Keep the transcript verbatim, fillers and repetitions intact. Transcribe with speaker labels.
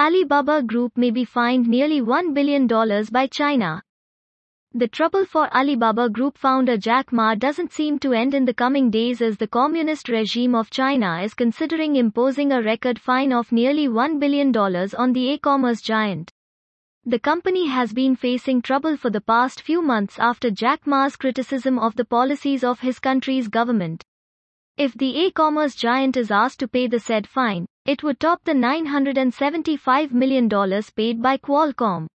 Speaker 1: Alibaba Group may be fined nearly one billion dollars by China. The trouble for Alibaba Group founder Jack Ma doesn't seem to end in the coming days, as the communist regime of China is considering imposing a record fine of nearly one billion dollars on the e-commerce giant. The company has been facing trouble for the past few months after Jack Ma's criticism of the policies of his country's government. If the e-commerce giant is asked to pay the said fine, it would top the nine hundred seventy-five million dollars paid by Qualcomm.